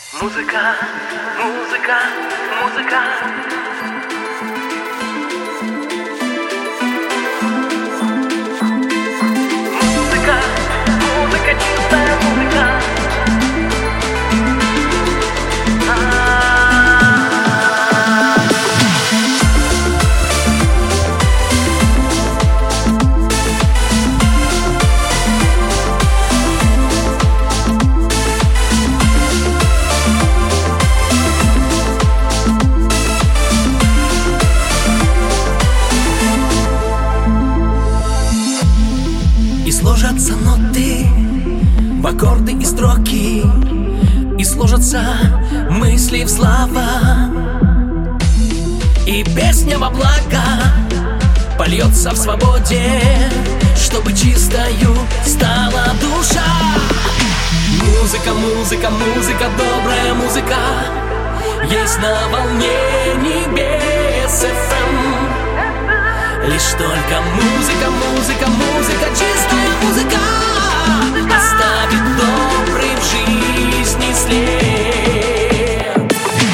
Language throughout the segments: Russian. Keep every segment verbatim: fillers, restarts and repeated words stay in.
Музыка, музыка, музыка. Музыка, музыка, чистая музыка. И сложатся ноты в аккорды и строки, и сложатся мысли в слова, и песня во благо польется в свободе, чтобы чистою стала душа. Музыка, музыка, музыка, добрая музыка есть на волне небес эф эм. Лишь только музыка, музыка, музыка, чистая музыка оставит добрый в жизни след.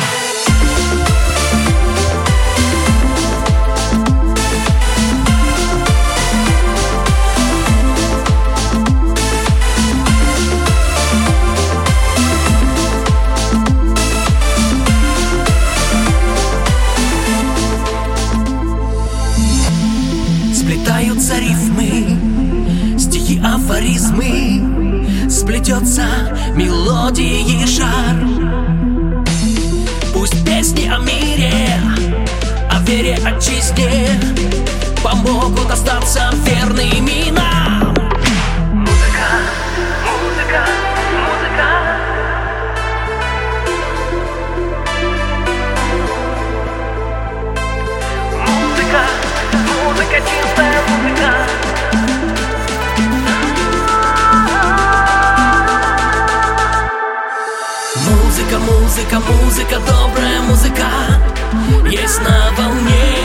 Сплетаются рифмы, стихи, афоризмы, сплетется мелодии и шар. Пусть песни о мире, о вере, о чести помогут остаться верными нам. Музыка, музыка, музыка. Музыка, музыка, чистая музыка. Музыка, музыка, музыка, добрая музыка есть на волне